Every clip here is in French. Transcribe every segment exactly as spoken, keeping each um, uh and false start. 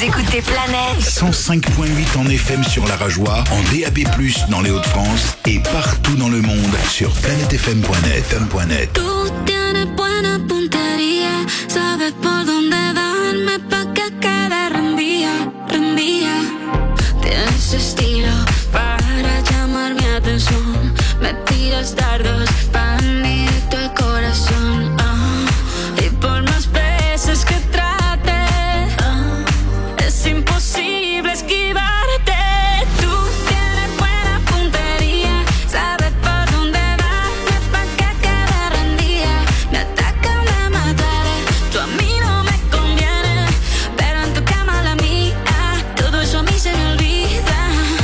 écoutez Planète. cent cinq virgule huit en F M sur la Rajoie, en D A B plus, dans les Hauts-de-France et partout dans le monde sur planète f m point net. Tú tienes buena puntería, sabes por dónde darme pa' que quede rendida, rendida. Tienes estilo para llamar mi atención, me tiras dardos pa' directo al corazón. Ah, y por más veces que trate, ah, es imposible esquivarte. Tú tienes buena puntería, sabes por dónde darme pa' que quede rendida. Me atacan, me mataré, tú a mí no me conviene, pero en tu cama la mía, todo eso a mí se me olvida.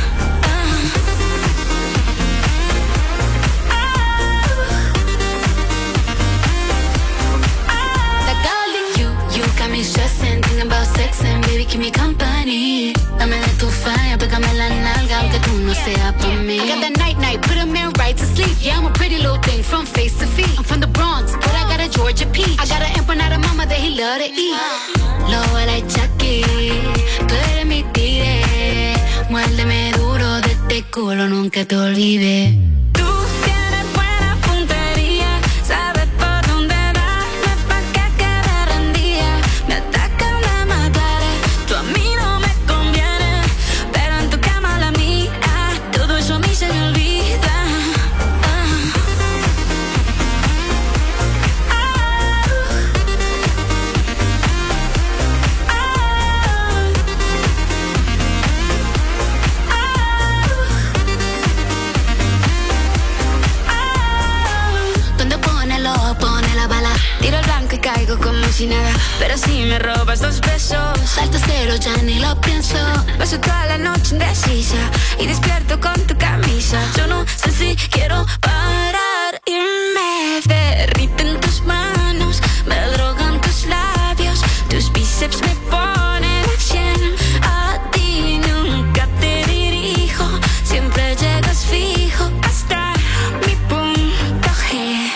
Stressing, thinking about sex and baby, keep me company. Dame de tu falla, pégame la nalga, aunque tú no seas pa' mí. I got that night night, put a man right to sleep. Yeah, I'm a pretty little thing from face to feet. I'm from the Bronx, but I got a Georgia peach. I got an empanada mama that he love to eat. Lobo like Chucky, tú eres mi tigre. Muérdeme duro de este culo, nunca te olvides. Caigo como si nada, pero si me robas dos besos, salto cero, ya ni lo pienso. Paso toda la noche indecisa y despierto con tu camisa. Yo no sé si quiero parar y me derriten tus manos, me drogan tus labios, tus bíceps me ponen a cien. A ti nunca te dirijo, siempre llegas fijo hasta mi punto G.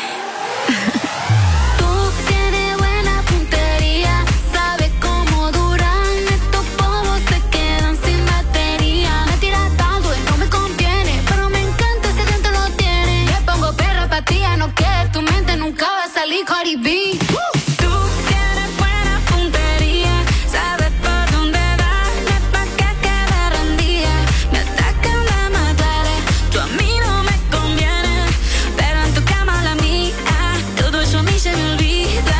Cardi B. Tú tienes buena puntería, sabes por dónde darme pa' que quede rendida. Me atacan, me mataré, tú a mí no me conviene, pero en tu cama la mía, todo eso a mí se me olvida.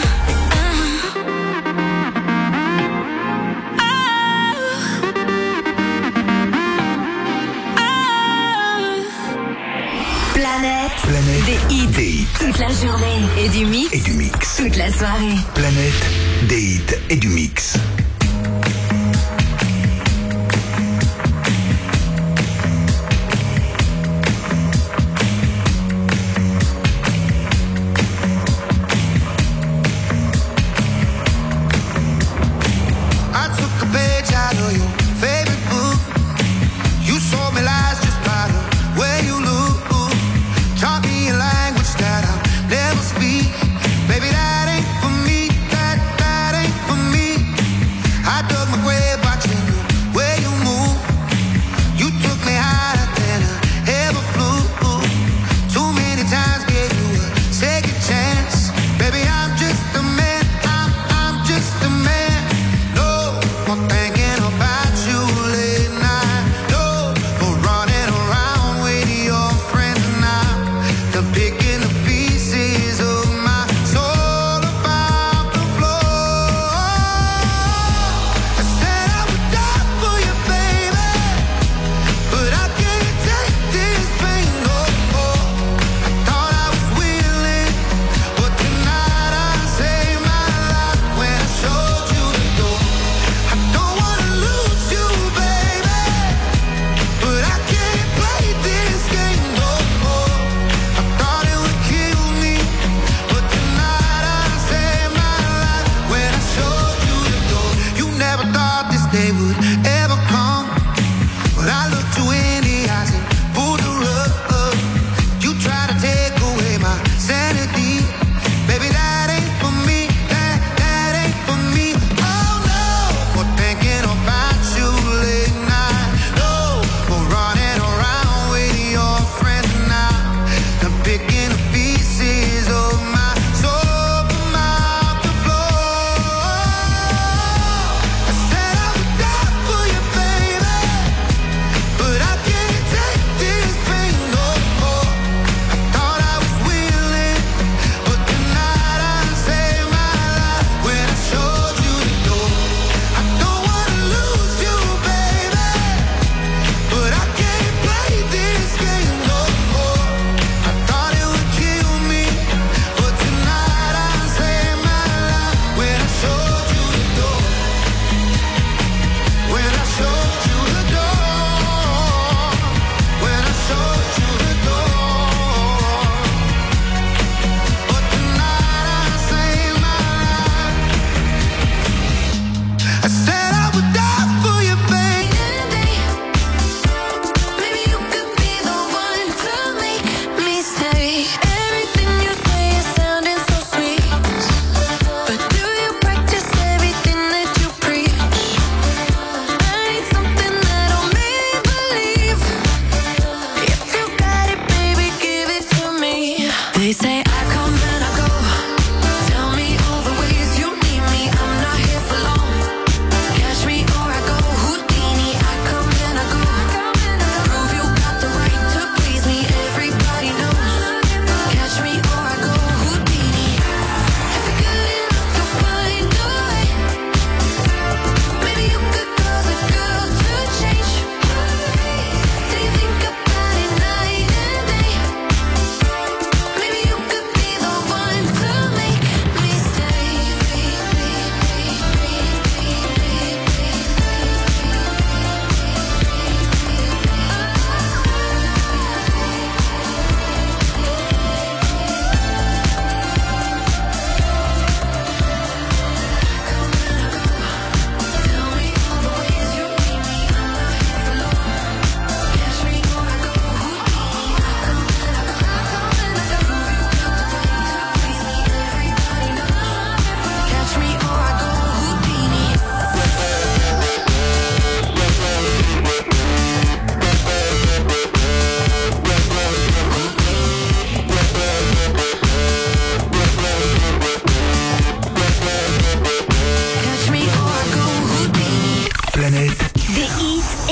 Planète. Planète. Des hits. Des hits. Toute la journée. Et du mix. Et du mix. Toute la soirée. Planète. Des hits et du mix. Baby, that ain't for me, that, that ain't for me. more thinking about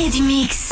et du mix.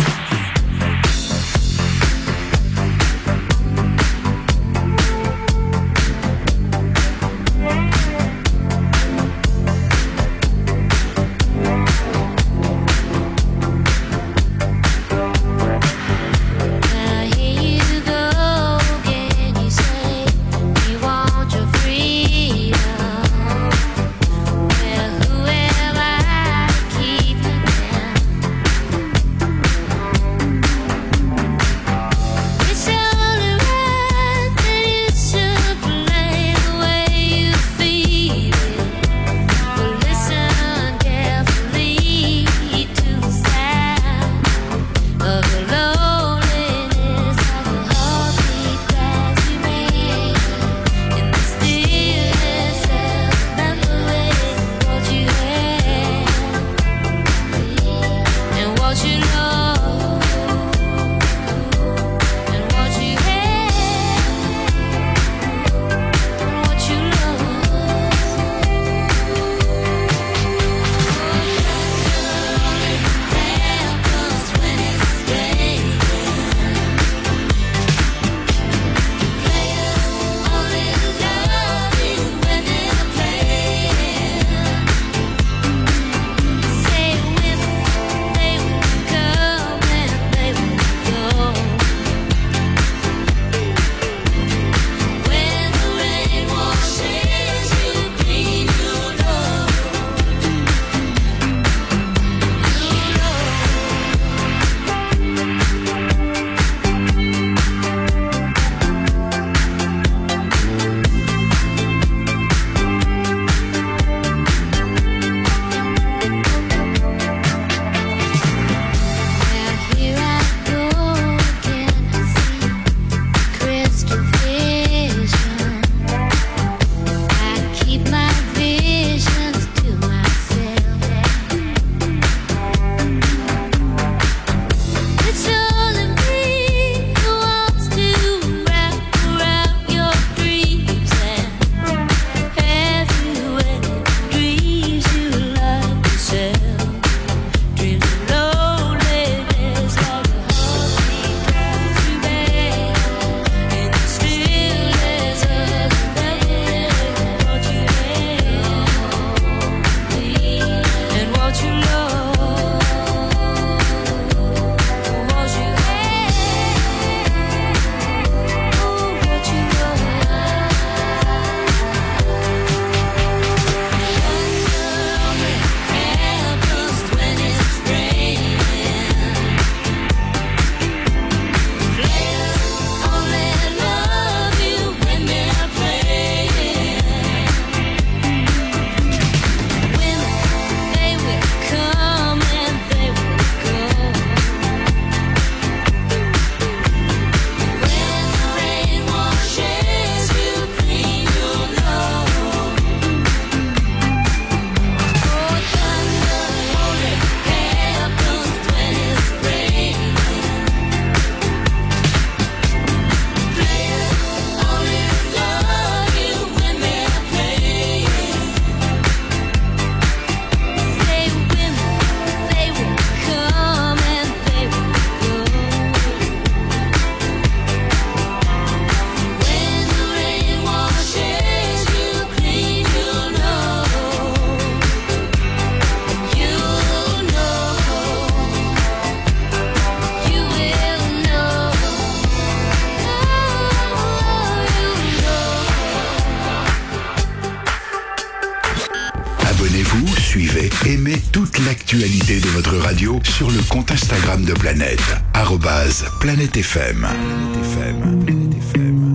Abonnez-vous, suivez, aimez toute l'actualité de votre radio sur le compte Instagram de Planète, arobase Planète F M. Planète F M. Planète F M.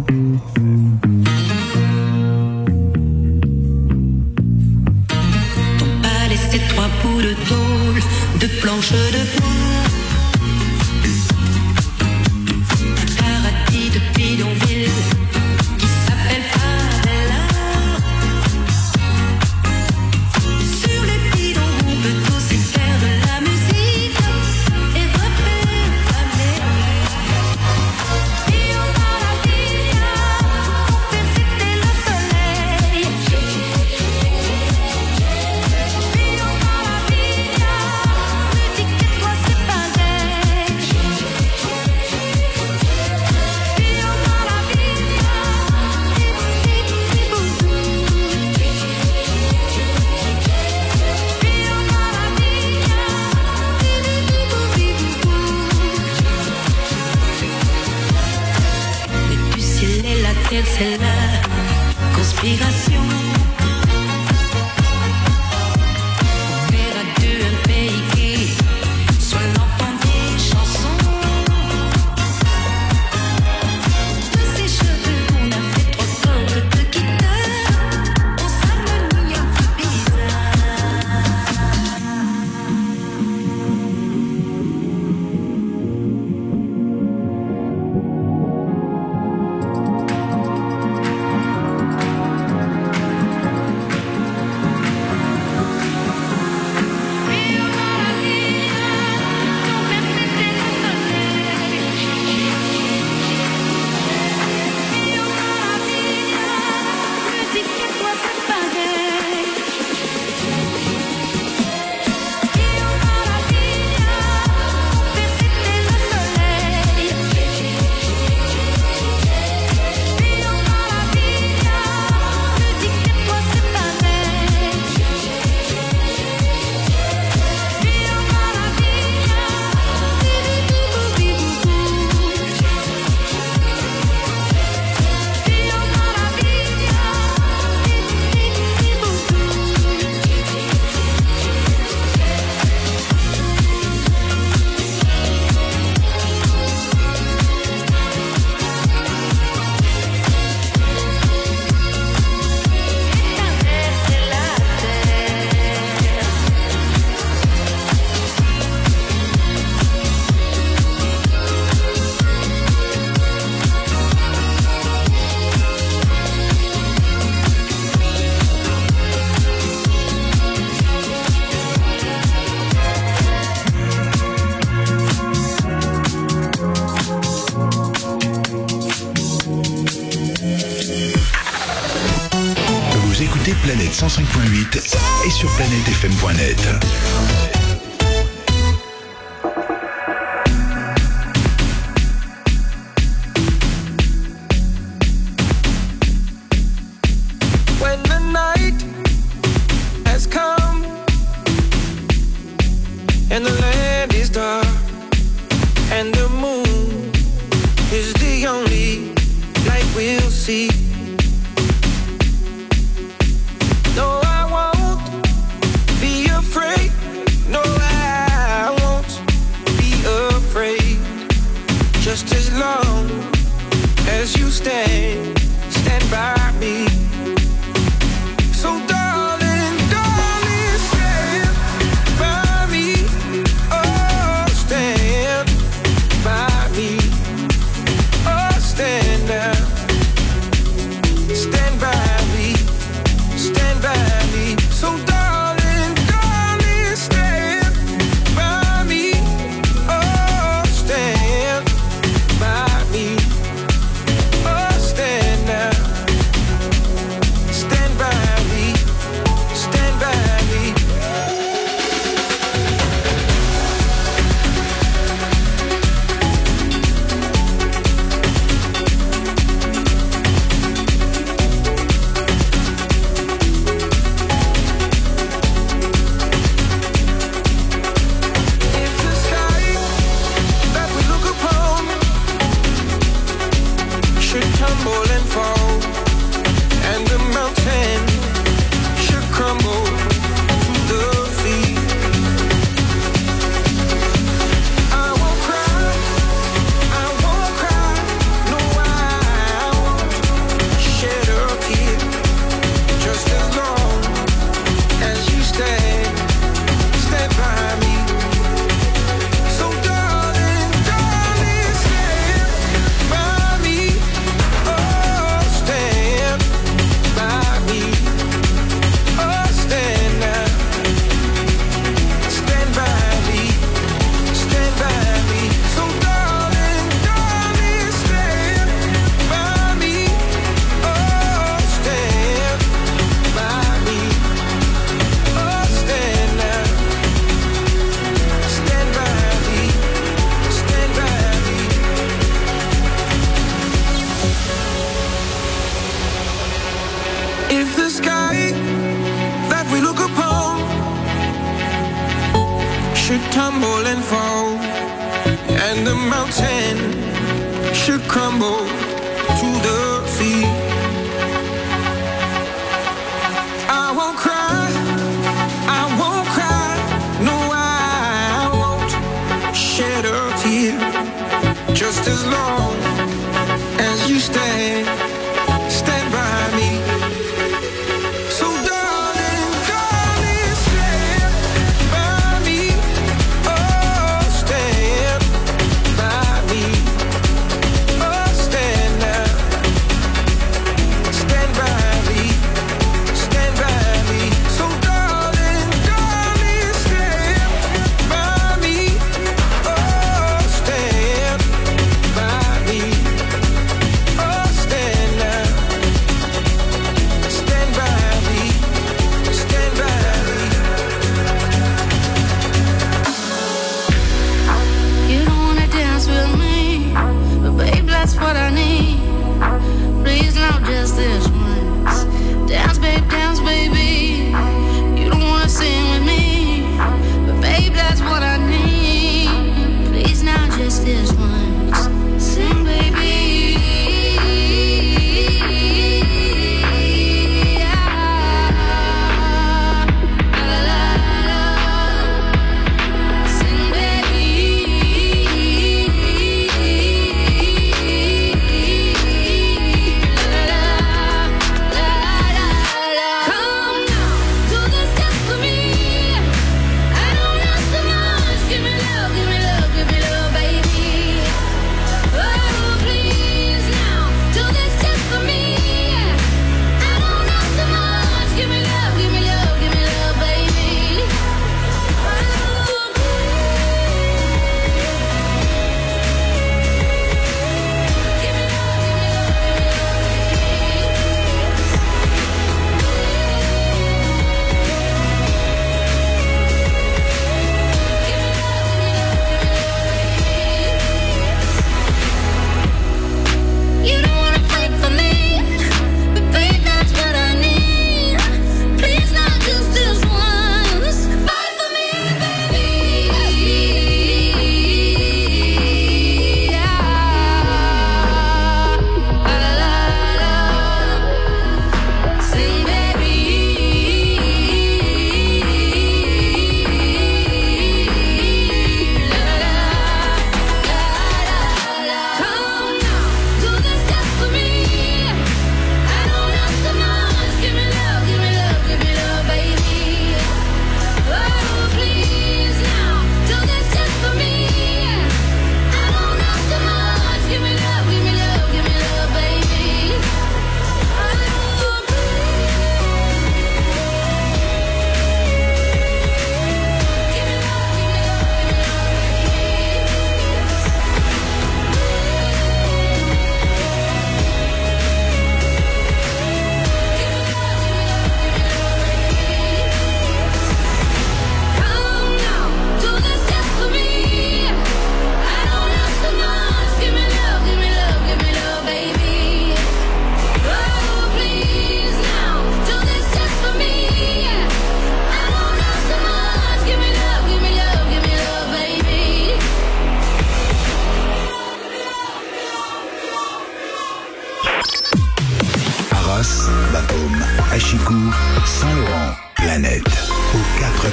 Ton palais, c'est trois bouts de tôle, de planches de boue. Paradis de bidonville qui s'appelle Favela. Sur les bidons, on peut aussi faire de la musique et refaire la mer. Rio Maravilla, pour faire citer le soleil. Rio Maravilla, musique et toi c'est pareil. cent cinq point huit et sur planète f m point net. When the night has come and the land is dark and the moon is the only light we'll see. No, I won't be afraid. No, I won't be afraid. Just as long as you stand, stand by me. So darling, darling, stand by me. Oh, stand by me. Oh, stand now. Stand by me. Stand by me. So darling, darling, stand by me. Oh, stand by me. Oh, stand now. Stand by me. Stand by me. If the sky that we look upon should tumble and fall, and the mountain should crumble to the sea, I won't cry, I won't cry, no, I won't shed a tear. Just as long as you stand, stand by me. So darling, darling, stand by me. Oh, stand by me. Oh, stand now. Stand by me. Stand by me. So darling, darling, stand by me. Oh, stand by me. Oh, stand now. Stand by me. Stand by me. If the sky that we look upon should tumble and fall, and the mountain should crumble to the sea, I won't cry, I won't cry, no, I won't shed a tear. Just as long as you stand, stand by me. So darling, darling, stand by me. Oh, stand by me. Oh, stand now. Stand by me. Stand by me. So darling, darling, stand by me. Oh, stand by me.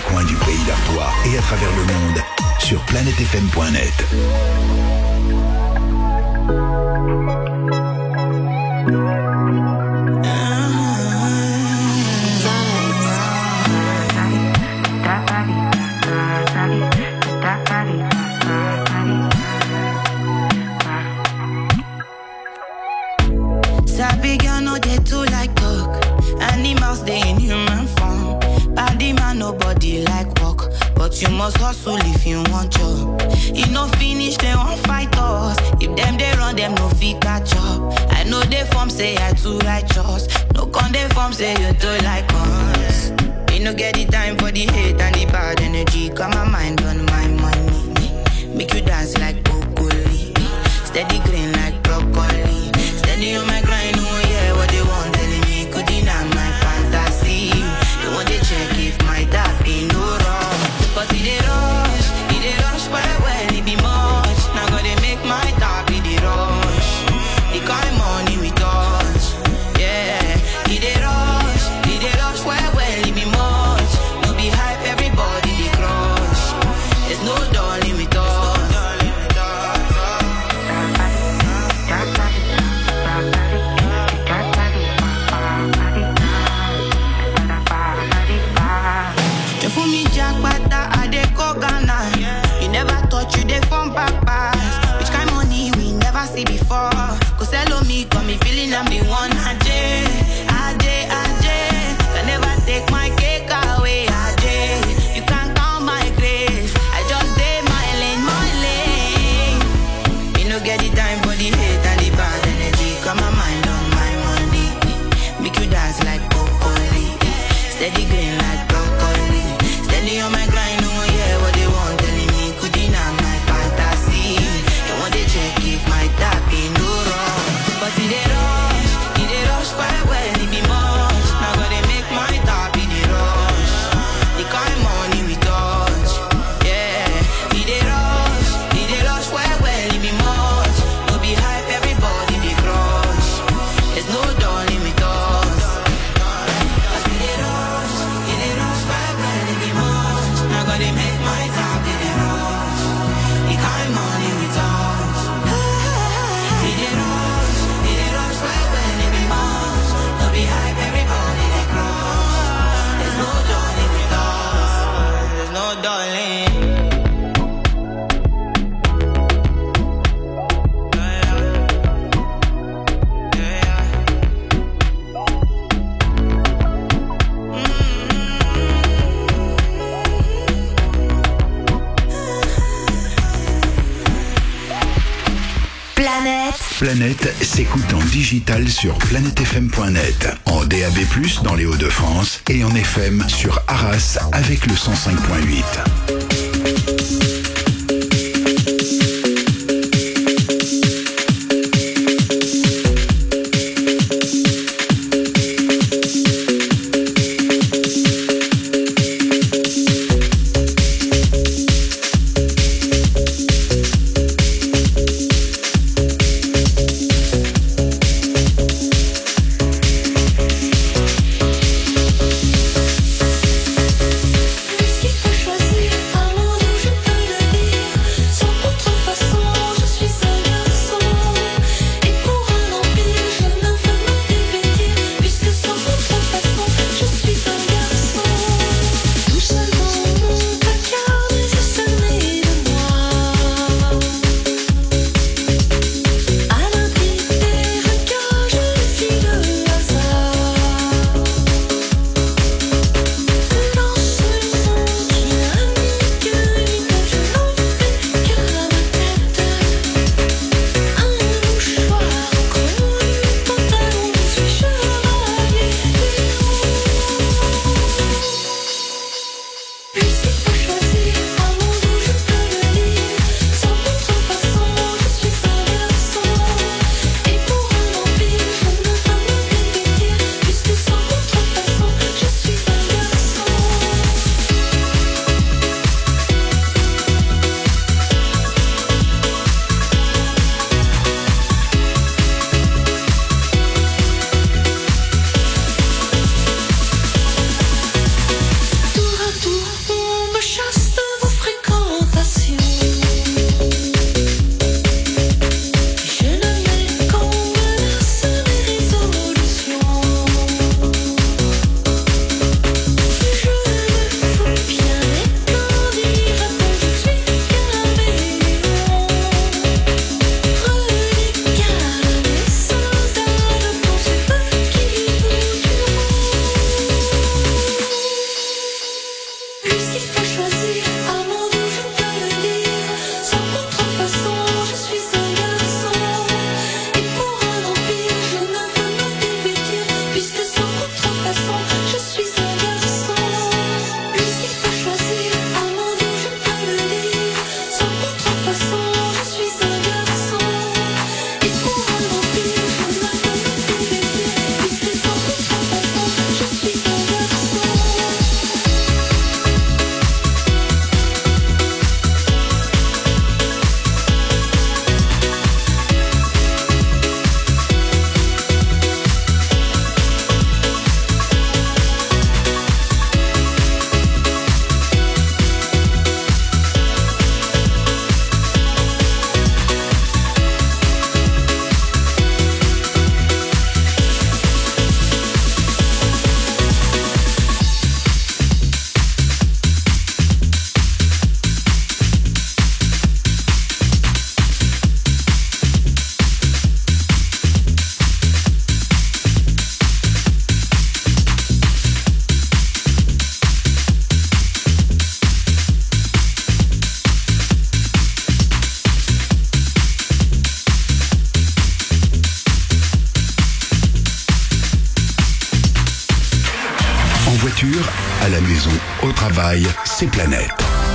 coins du pays d'Artois et à travers le monde sur planète f m point net. Sabi girl no dey too like talk. Animals dey in human form. Body man nobody like work, but you must hustle if you want job. E no finish dem wan fight us. If dem dey run dem no fit catch up. I know dey form say I too righteous. No con dey form say you too like us. Me no get the time for the hate and the bad energy. Got my mind on my money. Make you dance like broccoli. Steady green like broccoli. Steady on my grind, oh yeah, what they want telling me could deny my fantasy. They want to check if my dad be no wrong. But it dey rush, it dey rush well well, it be much. Now gotta make my dad be the rush. The kind money we touch, yeah. It dey rush, it dey rush well well, it be much. No be hype, everybody dey crush. There's no darling with us. For me, Jack Bata, I dey go Ghana. You never thought you dey from papas. Which kind money we never see before. Cause hello me, got me feeling I'm the one. Ajay, Ajay, Ajay. Can never take my cake away, Ajay. You can't count my grace. I just did my lane, my lane. Me no get the time for the hate and the bad energy. Got my mind on my money. Make you dance like broccoli. Steady green like broccoli. Steady on my grind, oh yeah, what they want telling me could deny my fantasy. They want to check if my tap be no wrong. But it dey rush, it dey rush quite well, it be much. Now gotta make my tap be the rush. The kind money we touch, yeah. It dey rush, it dey rush quite well, it be much. No be hype, everybody dey crush. There's no darling with us. But it dey rush, it dey rush quite well, it be much. Now gotta make my tap be the rush. The kind money we touch. It dey rush, it dey rush quite well, it be much. No be hype, everybody dey crush. There's no darling with us. There's no darling. Planète. Planète s'écoute en digital sur planète f m point net, en D A B plus, dans les Hauts-de-France et en F M sur Arras avec le cent cinq point huit. Puisqu'il faut choisir un travail, c'est Planète.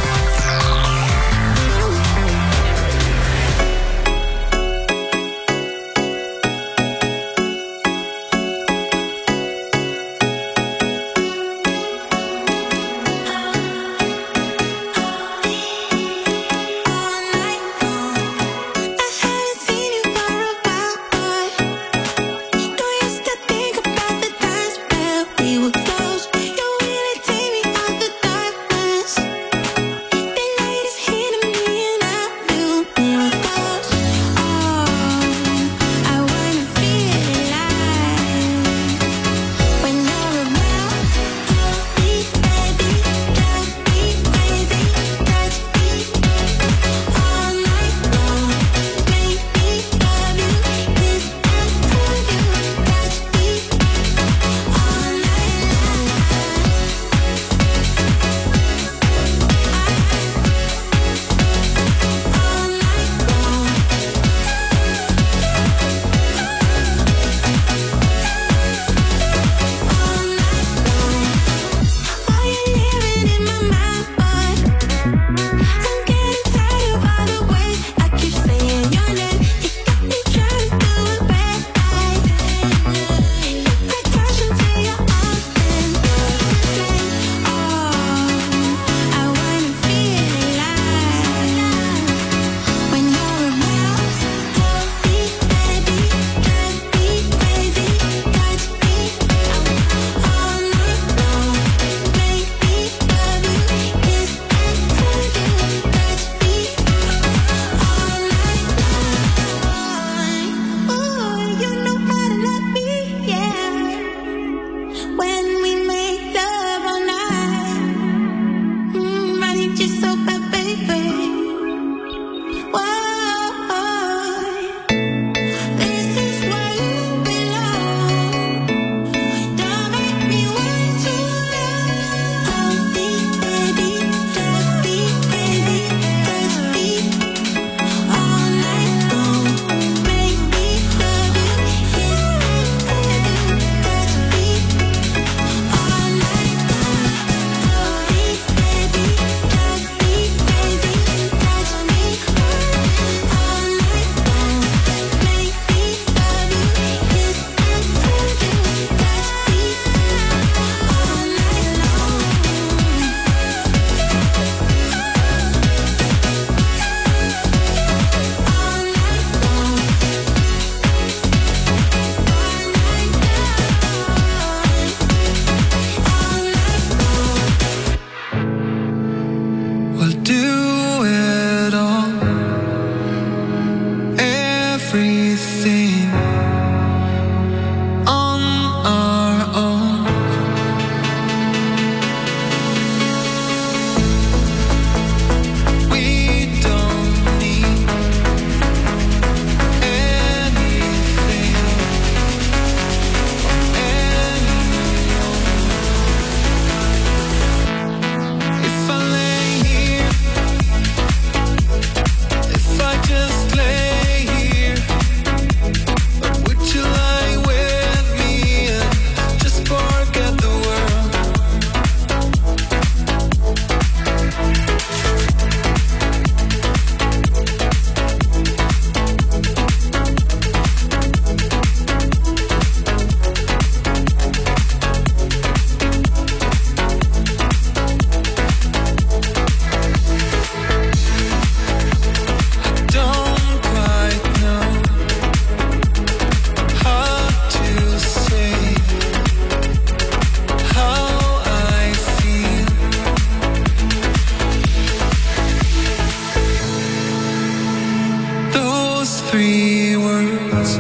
three words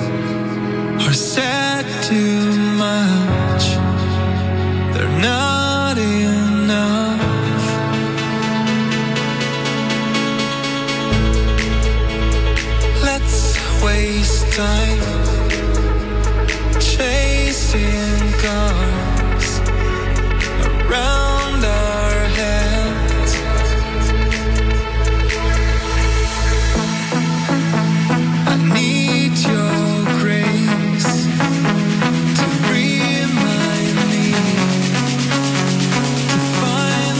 are said too much. They're not enough. Let's waste time chasing cars around our heads. I need your grace to remind me to find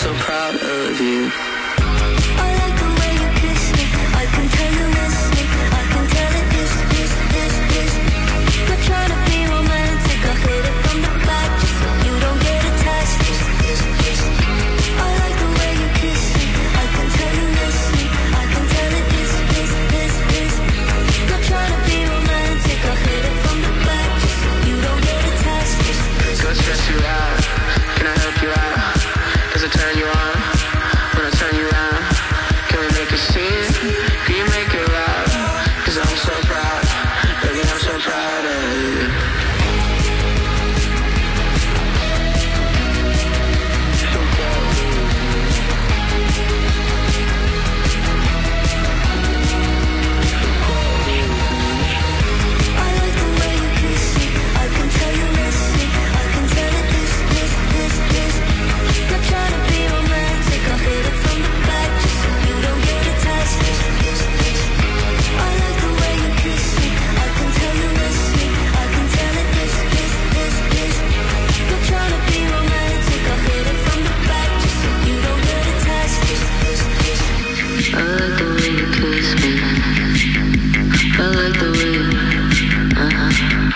so proud of you. I like the way you kiss me. I can tell you miss me. I can tell it is, is, is, is. Not trying to be romantic. I hit it from the back just so you don't get attached. I like the way you kiss me. I can tell you miss me. I can tell it is, is, is, is. Not trying to be romantic. I hit it from the back just so you don't get attached. Go stress you out. Can I help you out? Does it turn you on? When I turn you around, can we make a scene? Can you make it loud? Cause I'm so proud, baby, I'm so proud of you. So proud of you. I like the way you kiss me. I can tell you miss me. I can tell it is, is, is, is. Not trying to be romantic. I hit it from the back just so you don't get attached. I like the way you kiss me. I can tell you miss me. I can tell it is, is, is, is. Not trying to be romantic. I hit it from the back just so you don't get attached. I like the way you kiss me. I like the way you, uh-huh.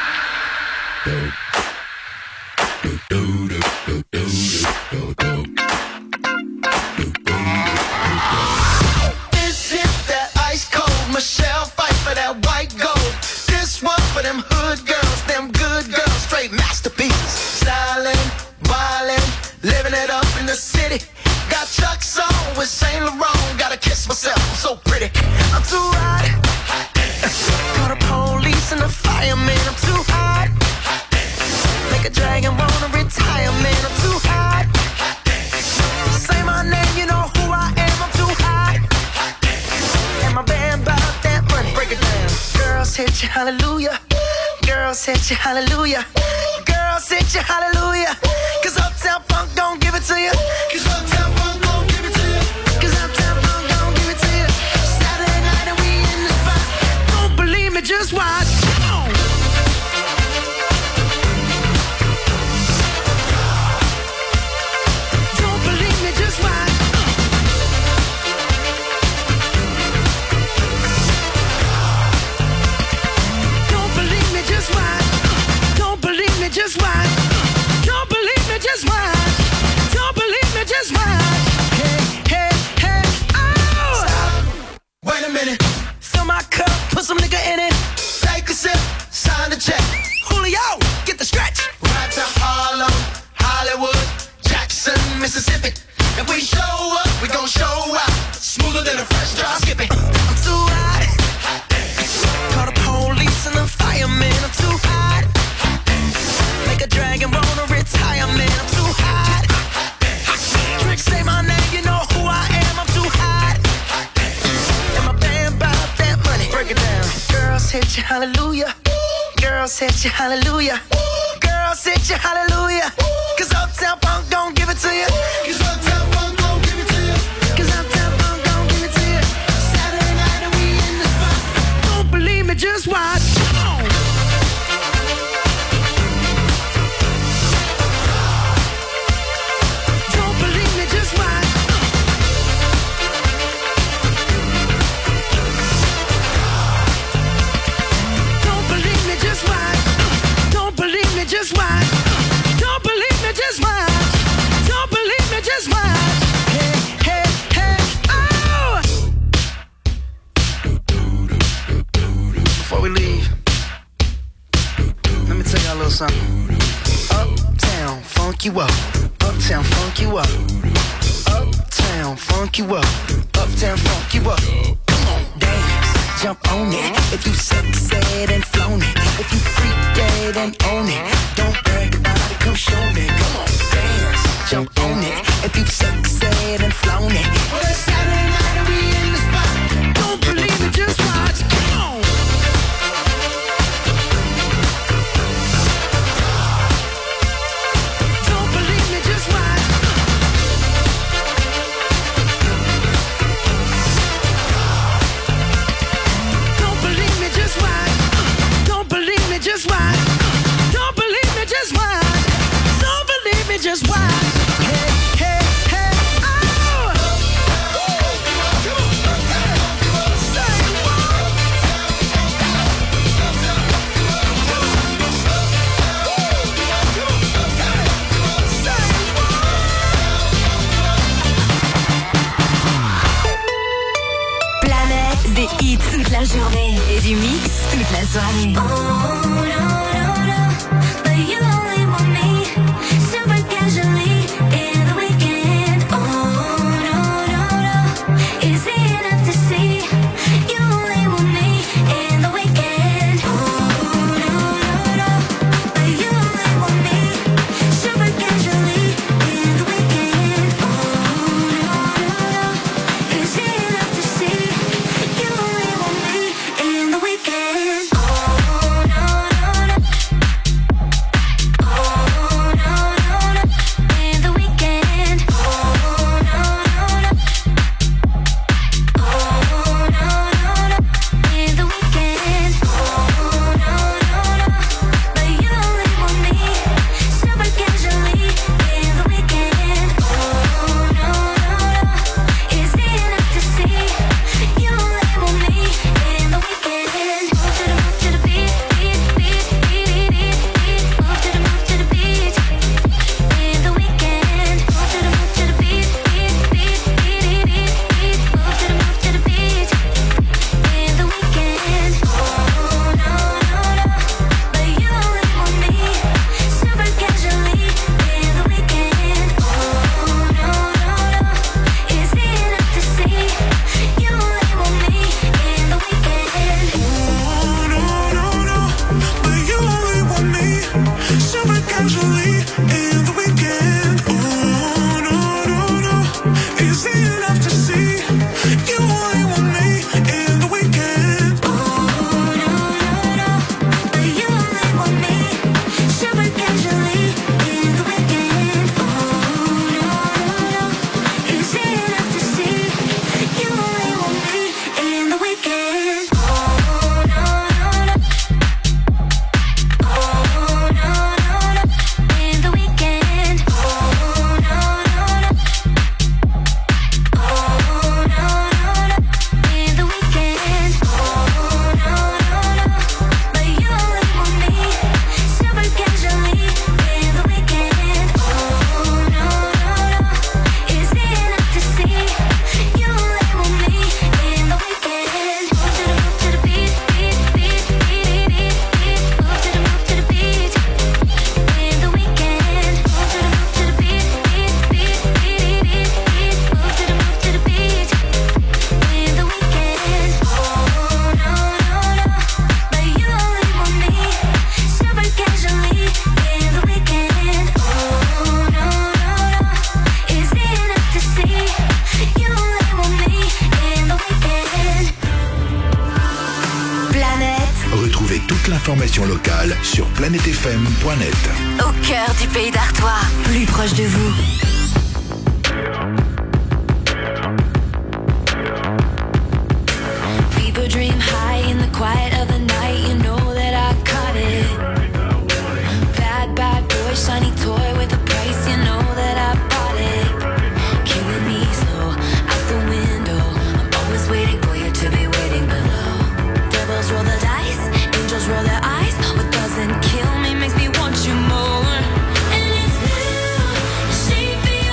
This is that ice cold Michelle fight for that white gold. This one for them hood girls, them good girls, straight masterpieces. Stylin', wildin', living it up in the city. Got Chuck's on with Saint Laurent. Gotta kiss myself, I'm so pretty. I'm too hot. Call the police and the fireman. I'm too hot. Make a dragon wanna retire, man. I'm too hot. Say my name, you know who I am. I'm too hot. And my band about that money. Break it down. Girls hit you, hallelujah. Girls hit you, hallelujah. Girls hit you, hallelujah. Cause Uptown Funk don't give it to you. Cause Uptown Funk don't give it to you. Cause Uptown Funk don't give it to you. Saturday night and we in the spot. Don't believe me, just watch. Come on. Don't believe me, just watch. Don't believe me, just watch. Don't believe me, just watch. Don't believe me, just watch. Don't believe me, just watch. Hey, hey, hey, oh! Stop. Wait a minute. Fill my cup, put some nigga in it. Take a sip, sign the check. Julio, get the stretch. Right to Harlem, Hollywood, Jackson, Mississippi. If we show up, we gon' show out. Smoother than a fresh drop skipping. I'm too hot. Call the police and the fireman. I'm too hot. Make a dragon wanna retire, man. I'm too hot. Trick say my name, you know who I am. I'm too hot. And my band bout that money. Break it down. Girls hit you, hallelujah. Girls hit you, hallelujah. Girls hit you, hallelujah. Cause Uptown Funk don't give it to you. Cause Uptown Funk don't give it to you. Cause Uptown Funk don't give it to you. Saturday night and we in the spot. Don't believe me, just watch. Come on. Don't believe me, just watch. Don't believe me, just watch. Don't believe me, just watch. Don't believe me, just watch. Don't believe me, just watch. Hey, hey, hey, oh! Before we leave, let me tell y'all a little something. Uptown, funk you up. Uptown, funk you up. Uptown, funk you up. Uptown, funk you up. Come on, dance, jump on it. If you succeed and flown it. If you freak dead and own it. Don't brag about it, come show me. Come on, dance, jump on it. If you succeed and flown it. Well, it's Saturday night and we in the spot. Don't believe it, just watch. Come on. Don't believe me, just watch. Don't believe me, just watch. Don't believe me, just watch. Don't believe me, just watch. Don't believe me, just watch. Hey, hey, hey, la soirée. Oh no no no, but you only want me super casually in the weekend. Oh no no no, is it enough to see you only want me in the weekend? Oh no no no, but you only want me super casually in the weekend. Oh no no no, is it enough to see you only want me in the weekend? Oh no no no. Oh no no no, in the weekend. Oh no no no. Oh no no no, in the weekend. Oh no no no, but you only want me super casually in the weekend. Oh no no no, is it enough to see you only want me in the weekend? Move to the move to the beat, beat, beat, beat, beat, beat. Move to the move to the beat in the weekend. Move to the move to the beat, beat, beat, beat, beat, beat. Move to the move to the beat in the weekend. Oh no no no, but you only want me super casually in the weekend. Oh no no no, is it enough to see you only want me in the weekend? Oh no no no, but you only want me super casually in the weekend. Oh no no no, is it enough to see you only want me in the weekend? Oh no no no, but you only want me super casually in the weekend. Oh no no no, is it enough to see you only want me in the weekend? Oh no no no. Oh no no no, in the weekend. Oh no no no. Oh no no no, in the weekend. Oh no no no, but you only want me super casually in the weekend. Oh no no no, is it enough to see you only want me in the weekend? Move to the move to the beat, beat, beat, beat, beat, beat. Move to the move to the beat in the weekend. Move to the move to the beat, beat, beat, beat, beat, beat. Move to the move to the beat in the weekend. Oh no no no, but you only want me super casually in the weekend. Oh no no no, is it enough to see you only want me in the weekend? Planète Retrouvez toute l'information locale sur planète f m point net. au cœur du pays d'Artois, plus proche de vous. People dream high in the quiet of the night. You know that I caught it. Bad, bad boy, shiny toy with a price. You know that I bought it. Killing me slow out the window. I'm always waiting for you to be waiting below. Devils roll the dice, angels roll their eyes. What doesn't kill me makes me want you more. And it's new, shaping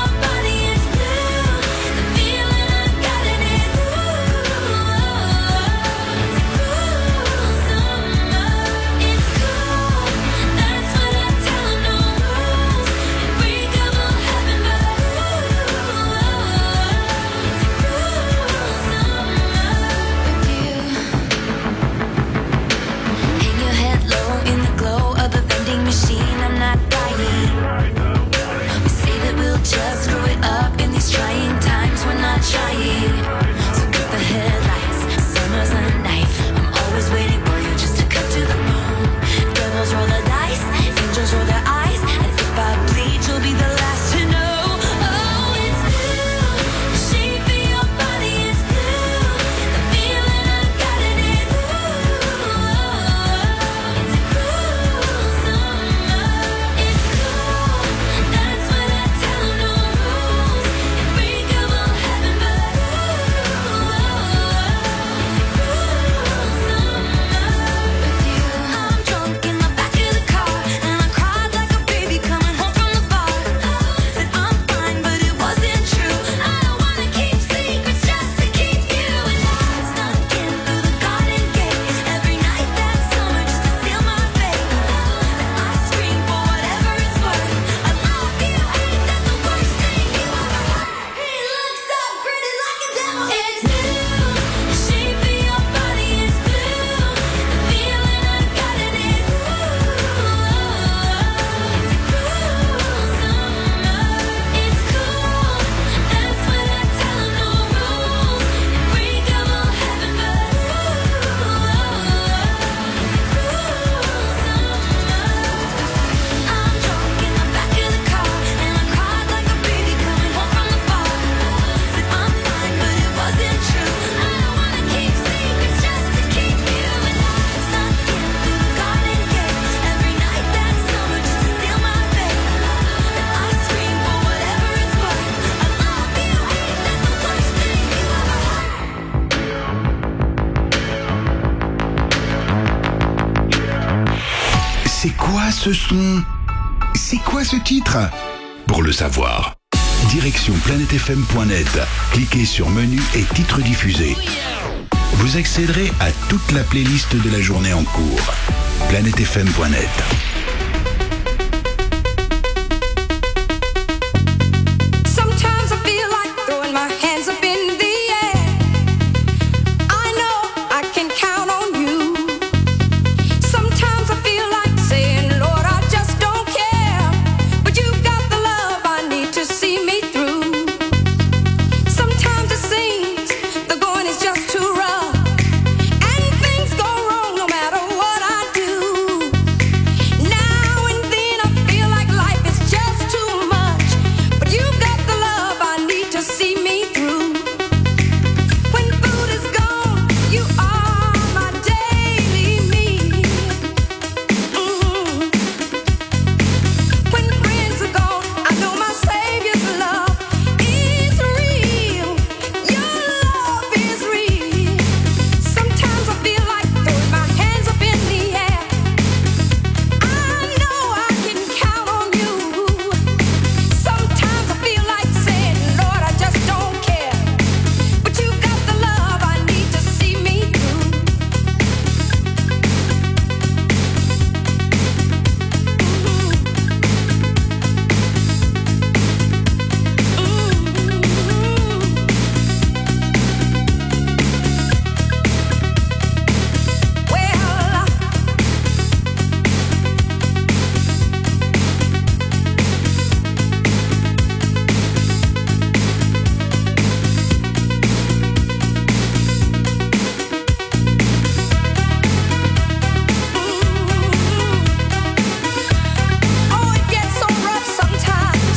ce son? C'est quoi ce titre? Pour le savoir, direction planète f m point net. Cliquez sur menu et titres diffusés. Vous accéderez à toute la playlist de la journée en cours. planète f m point net. Sometimes I feel like throwing my hands up in the air. I know I can count on you. Sometimes I feel like saying, Lord, I just don't care. But you've got the love I need to see me through. Sometimes it seems the going is just too rough. And things go wrong no matter what I do. Now and then I feel like life is just too much. But you've got the love I need to see me through. When food is gone, you are my daily meal. Mm. When friends are gone, I know my Savior's love is real. Your love is real. Sometimes I feel like throwing my hands up in the air. I know I can count on you. Sometimes I feel like saying, Lord, I just don't care. But you got the love I need to see me through. Well, oh, it gets so rough sometimes.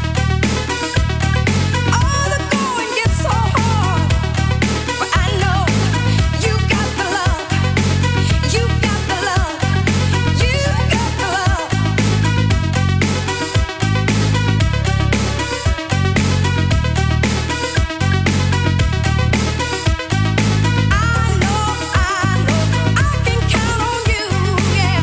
Oh, the going gets so hard. But I know you got the love. You got the love. You got the love. I know, I know, I can count on you, yeah.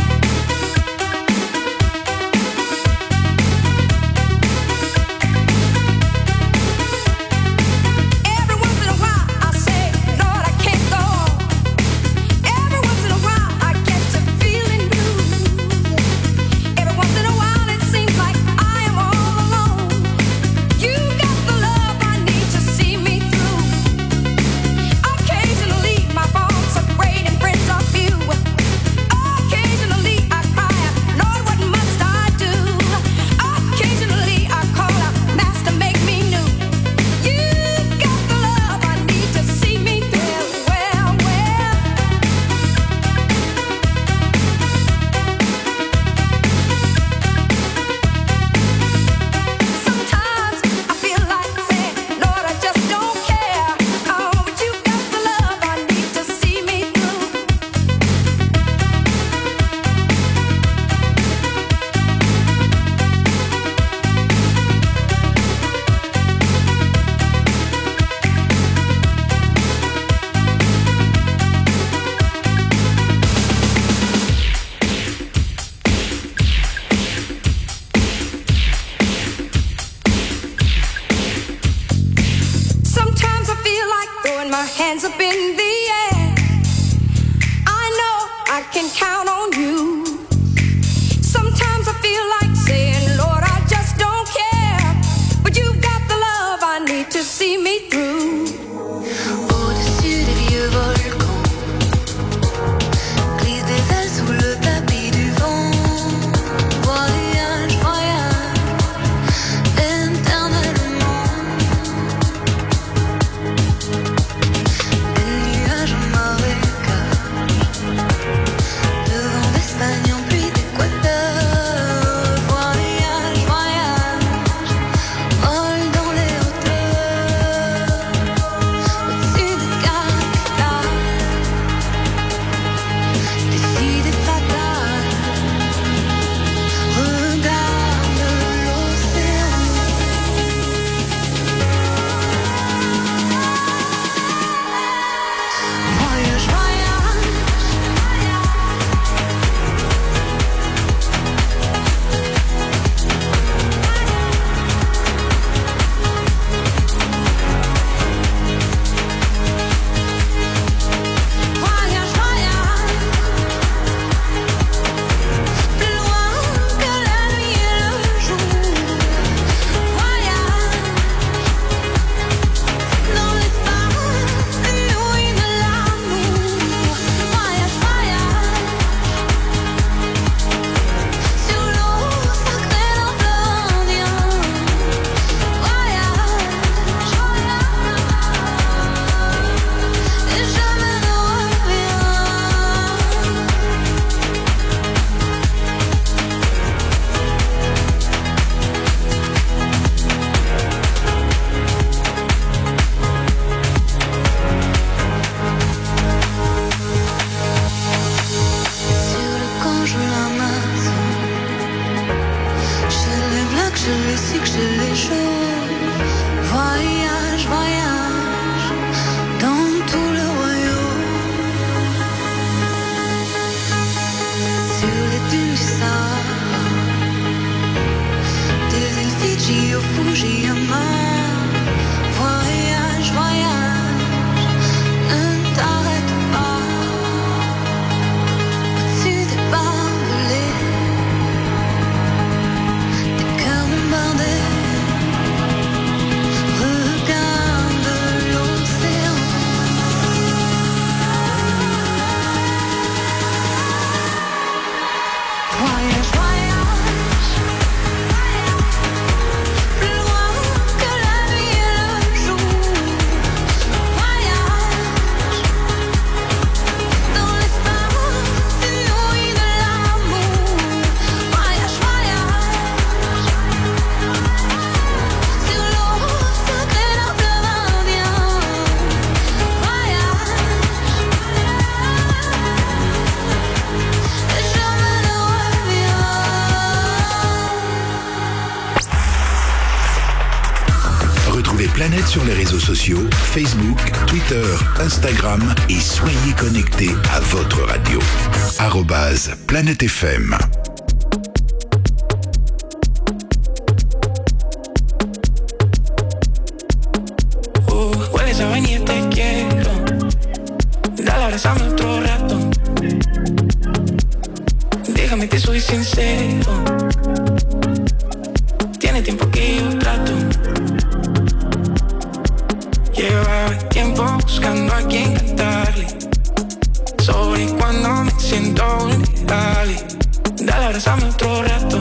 Every once in a while I say, Lord, I can't go on. Every once in a while I get to feeling blue. Every once in a while it seems like I am all alone. You got the love I need to see me through. Occasionally my faults are great and friends are few. Occasionally I cry out, Lord, what must I do? Occasionally I call out, Master, make me new. You got the love I need to see me through. Well, well. Sometimes I feel like saying, Lord, I just don't care. Oh, but you got the love I need to see me through. Sometimes I feel like throwing my hands up in the air. I know I can count on you. Sometimes I feel like saying, Lord, I just don't care. But you've got the love I need to see me through. Au-dessus des vieux volcans, glisse des ailes sous le tapis du vent. Voyage, voyage, éternellement. Une je le sais que je les joue. Voyage, voyage dans tout le royaume. Sur les dunes du Sahara, des îles Fidji au Fujiyama. Voyage, voyage, ne t'arrête pas. Au-dessus des barbelés, des cœurs bombardés. Regarde l'océan. Voyage, voyage, plus loin que la nuit et le jour. Voyage dans l'espace inouï de l'amour. Voyage, voyage sur l'eau secrète d'un fleuve indien. Voyage et jamais ne reviens. Retrouvez Planète sur les réseaux sociaux, Facebook, Twitter, Instagram et soyez connectés à votre radio. arobase Planète F M. Uh, hueles a vainilla, te quiero. Dale, abrázame otro rato. Déjame que soy sincero. Tiene tiempo que yo trato. Llevaba tiempo buscando a quien cantarle sobre cuando me siento vulnerable. Dale, abrázame otro rato.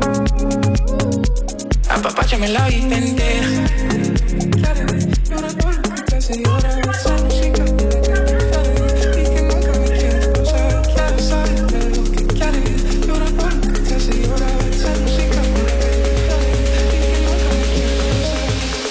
Apapáchame la vida entera. Llora por lo que te hace llorar. Esa música que te y que nunca me quieres pasar. Quiero saber de lo que quieres. Llora por lo que te hace llorar. Esa música que te y que nunca me quieres pasar.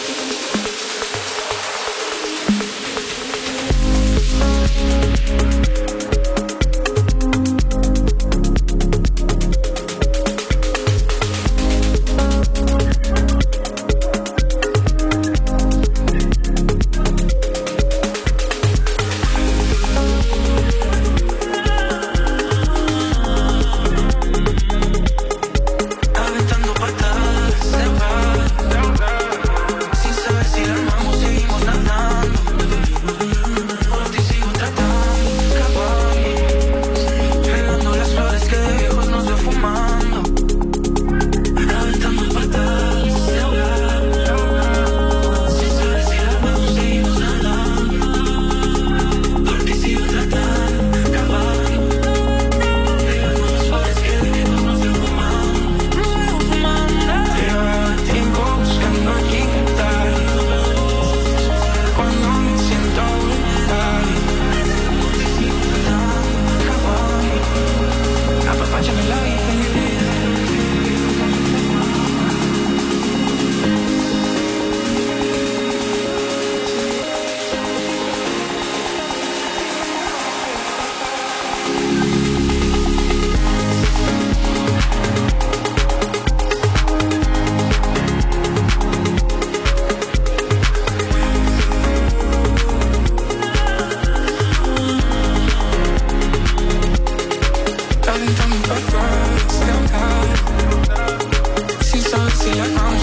Aventando patadas, se va. Sin saber si la armamos, seguimos nadando. Por ti sigo tratando, acabando. Regando las flores que de viejos nos fue fumando. Aventando patadas, se va. Sin saber si la armamos, seguimos nadando. Por ti sigo tratando, acabando. Regando las flores que de viejos nos fue fumando. Llevaba tiempo buscando a quien cantarle cuando me siento vulnerable. Sigo tratando, acabando. Apapáchame la vida entera. Aventando patadas, se va. Sin saber si la armamos,